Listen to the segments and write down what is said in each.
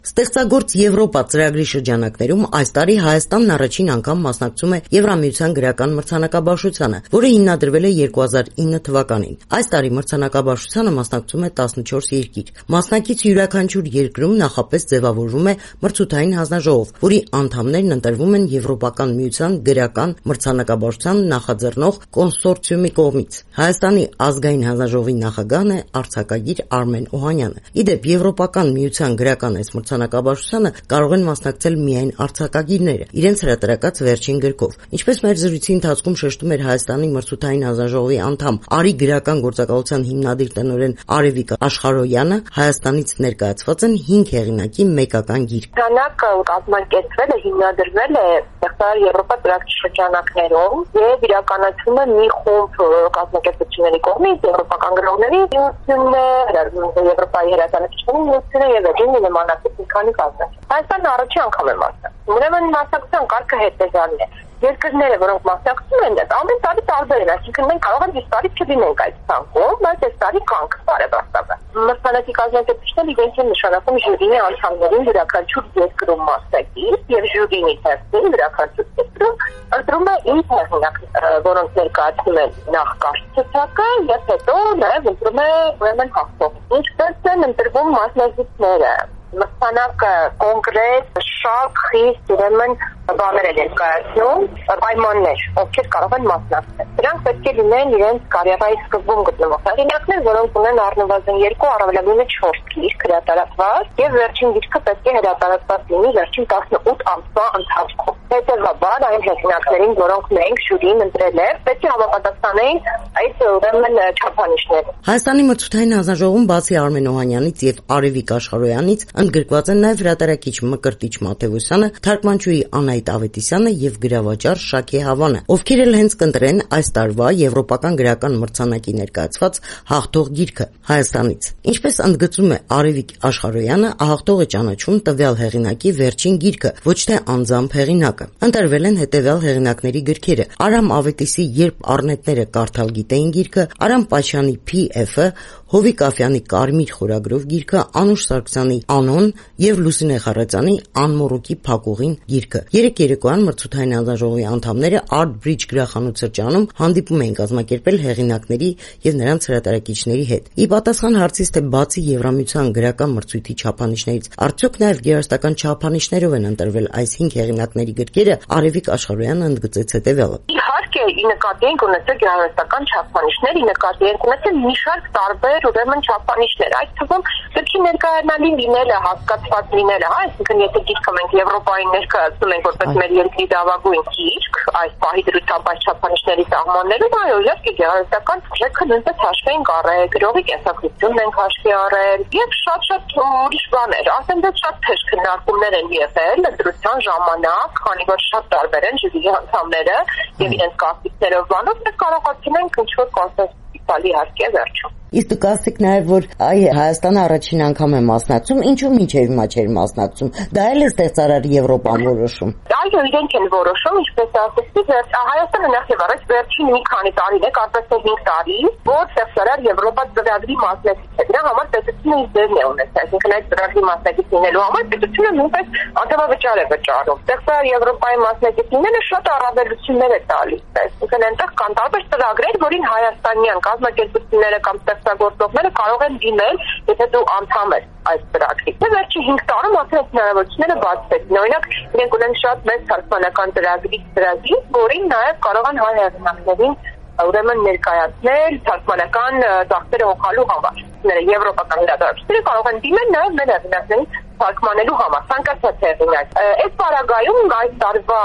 Ստեղծագործ Եվրոպա ծրագրի շրջանակներում այս տարի Հայաստանն առաջին անգամ մասնակցում է Եվրամիության գրական մրցանակաբաշխությանը, որը հիմնադրվել է 2009 թվականին։ Այս տարի մրցանակաբաշխությանը մասնակցում է 14 երկիր։ Մասնակից յուրաքանչյուր երկրում նախապես ձևավորվում է մրցութային հանձնաժողով, որի անդամներն ընտրվում են Եվրոպական միության գրական մրցանակաբաշխության նախաձեռնող կոնսորցիումի կողմից։ Հայաստանի ազգային հանձնաժողովի նախագահն է արձակագիր Արմեն Օհանյանը։ Իդեպ Եվրոպական միության գրական այս մրցանակաբաշխությանը կարող են մասնակցել միայն արձակագիրները իրենց հրատարակած վերջին գրքով։ Ինչպես մեր զրույցի ընթացքում շեշտում էր Հայաստանի մրցութային հանձնաժողովի անդամ Արի գրական գործակալության հիմնադիր տնօրեն Արևիկ Աշխարհոյանը, Հայաստանից ներկայացված են 5 հեղինակի մեկական գիրք։ Քանակը կազմակերպվել է, հիմնադրվել է Եվրոպա ծրագրի շրջանակներում եւ իրականացվում է մի խումբ կազմակերպությունների կողմից եվրոպական գրողների միությունը, Եվրոպայի հրատարակիչների միությունը եւ այլն նմանատիպ մի քանի կազմակերպություն։ Հայաստանը առաջին անգամ է մասնակցում։ Ուրեմն մասնակցության կարգը հետեւյալն է. երկրները, որոնք մասնակցում են, ամեն տարի տարբեր են, այսինքն մենք կարող ենք այս տարի չլինենք այդ ցանկում, բայց այս տարի կանք բարեբախտաբար։ Մրցանակի կազմակերպիչները իրենք են նշանակում ժյուրիի անդամներին յուրաքանչյուր երկրում մասնակից եւ ժյուրին իհարկե յուրաքանչյուր երկրում ընտրում է իր հեղինակները, որոնք ներկայացնում են նախ կարծիքակը եւ հետո նաեւ ընտրում է ուրեմն հաղթող։ Ինչպես են ընտրվում մասնակիցները։ Մրցանակը կոնկրետ շատ խիստ ուրեմն բաներ են ներկայացնում, պայմաններ, ովքեր կարող են մասնակցել։ Դրանք պետք է լինեն իրենց կարիերայի սկզբում գտնվող հեղինակներ, որոնք ունեն առնվազն 2, առավելագույնը 4 գիրք հրատարակված եւ վերջին գիրքը պետք է հրատարակված լինի վերջին 18 ամսվա ընթացքում։ Հետևաբար այն հեղինակներին, որոնք մենք ժյուրին ընտրել է, պետք է հավատացնեին այդ ուրեմն չափանիշները։ Հայաստանի մրցութային հանձնաժողովում բացի Արմեն Օհանյանից եւ Արևիկ Աշխարհոյանից ընդգրկված են նաեւ հրատարակիչ Մկրտիչ Մաթեոսյանը, թարգմանչուհի Անահիտ Ավետիսյանը եւ գրավաճառ Շակե Հավանը, ովքեր էլ հենց կընտրեն այս տարվա Եվրոպական գրական մրցանակի ներկայացված հաղթող գիրքը Հայաստանից։ Ինչպես ընդգծում է Արևիկ Աշխարհոյանը, հաղթողը ճանաչում տվյալ հեղինակի վերջին գիրքը, ոչ թե անձամբ հեղինակը։ Ընտրվել են հետևյալ հեղինակների գրքերը. Արամ Ավետիսի Երբ առնետները կարդալ գիտեին գիրքը, Արամ Պաչյանի P.F.-ը, Հովիկ Աֆյանի Կարմիր խորագրով գիրքը, Անուշ Սարգսյանի Անոն եւ Լուսինե Խառատյանի Անմոռուկի փակուղին գիրքը։ Երեք երեկոյան մրցութային հանձնաժողովի անդամները Art Bridge գրախանութ սրճարանում հանդիպում էին կազմակերպել հեղինակների եւ նրանց հրատարակիչների հետ։ Ի պատասխան հարցից, թե բացի Եվրամիության գրական մրցույթի չափանիշներից, արդյոք նաեւ գեղարվեստական չափանիշներով են ընտրվել այս 5 հեղինակների գրքերը, Արևիկ Աշխարհոյանը ընդգծեց հետեւյալը. Իհարկե, նկատի ենք ունեցել գեղարվեստական չափանիշներ, նկատի ենք ունեցել մի շարք տարբեր ուրեմն չափանիշներ, այդ թվում գրքի ներկայանալի լինելը, հասկացված լինելը, այսինքն եթե գիրքը մենք Եվրոպային ներկայացնում ենք որպես մեր երկրի լավագույն գիրք, այս պահի դրությամբ չափանիշների սահմաններում, այո, իհարկե գեղարվեստական ուժեքը նույնպես հաշվի ենք առել, գրողի կենսագրությունն ենք հաշվի առել եւ շատ ուրիշ բաներ, ասենք շատ թեժ քննարկումներ են եղել ընտրության ժամանակ, քանի որ շատ տարբեր են ժյուրիի անդամները եւ իրենց կարծիքներով բանով մենք կարողացել ենք ինչ-որ կոնսենսուս տալ իհարկե վերջում։ Իսկ դուք ասեք նաև, որ Հայաստանը առաջին անգամ է մասնակցում, ինչու մինչև հիմա չէր մասնակցում։ Դա էլ է ստեղծարար Եվրոպան որոշում։ Այո, իրենք են որոշում, ինչպես ասեցի, Հայաստանը նախ եւ առաջ վերջին մի քանի տարին է, կարծես թե 5 տարի, որ ստեղծարար Եվրոպա ծրագրի մասնակից է։ Դրա համար պետությունը իր դերն է ունեցել, այսինքն այդ ծրագրի մասնակից լինելու համար պետությունը նույնպես անդամավճար է վճարում։ Ստեղծարար Եվրոպայի մասնակից լինելը շատ առավելություններ է տալիս, այսինքն այնտեղ կան տարբեր ծրագրեր, որին հայաստանյան կազմակերպությունները կամ ստեղծագործողները կարող են դիմել, եթե դու անդամ ես այս ծրագրի։ Դե վերջի 5 տարում արդեն հնարավորությունները բացվեցին։ Օրինակ, իրենք ունեն շատ մեծ թարգմանական ծրագիր, որին նաև կարող են հայ հեղինակներին ուրեմն ներկայացնել թարգմանական ծախսերը հոգալու համար։ Եվրոպական հրատարակիչները կարող են դիմել նաև մեր հեղինակներին թարգմանելու համար, ցանկացած հեղինակ։ Այս պարագայում այս տարվա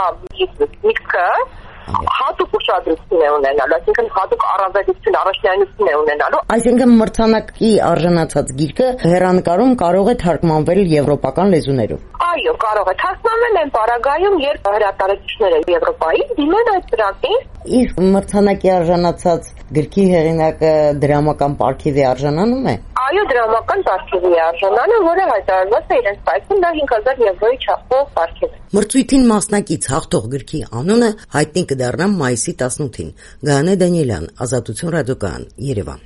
գիրքը հատուկ ուշադրություն է ունենալու, այսինքն հատուկ առավելություն, առաջնայինություն է ունենալու։ Այսինքն մրցանակի արժանացած գիրքը հեռանկարում կարող է թարգմանվել եվրոպական լեզուներով։ Այո, կարող է թարգմանվել այն պարագայում, երբ հրատարակիչները Եվրոպայի դիմեն այդ ծրագրին։ Իսկ մրցանակի արժանացած գրքի հեղինակը դրամական պարգևի արժանանում է։ Այո, դրամական պարգևի արժանանը, որը հայտարարված է իրենց սայթում, դա 5000 եվրոյի չափով պարգև է։ Մրցույթին մասնակից հաղթող գրքի անունը հայտնի կդառնա մայիսի 18-ին։ Գայանե Դանիելյան, Ազատություն ռադիոկայան, Երևան։